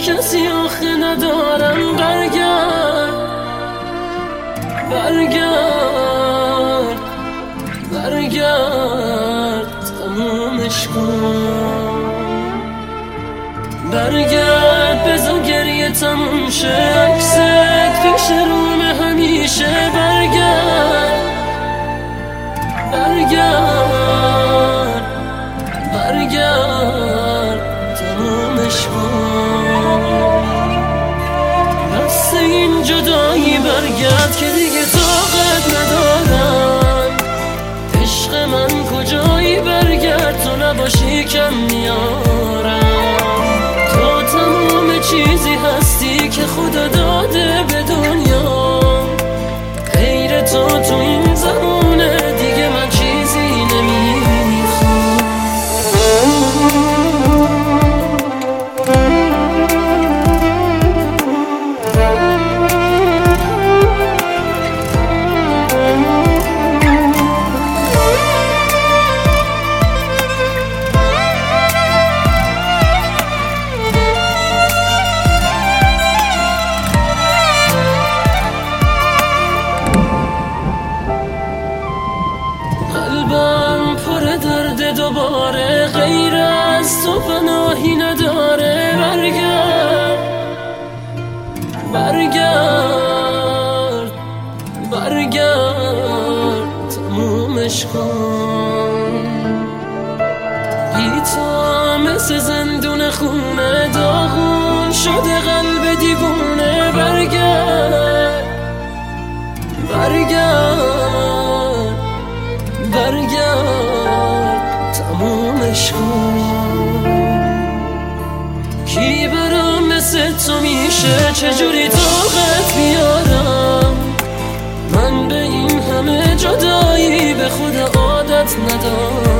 کسی آخه ندارم. برگرد برگرد برگرد تمومش کن. برگرد بذار گریه تموم شه، عکست پیش رومه همیشه. برگرد برگرد برگرد تمومش کن. بس این جدایی برگرد که دیگه طاقت ندارم. عشق من کجایی؟ برگرد تو نباشی کم میارم. تو تمام چیزی هستی که خدا داده به دنیا. غیر تو این زمونه دیگه من چیزی نمیخوام. قلبم پر درد دوباره، غیر از تو پناهی نداره. برگرد برگرد برگرد تمومش کن. بی تو مثل زندون خونه، داغون شده قلب دیوونه. برگرد برگرد برگرد تمومش کن. کی برام مثل تو میشه؟ چجوری طاقت بیارم؟ من به این همه جدایی به خود عادت ندارم.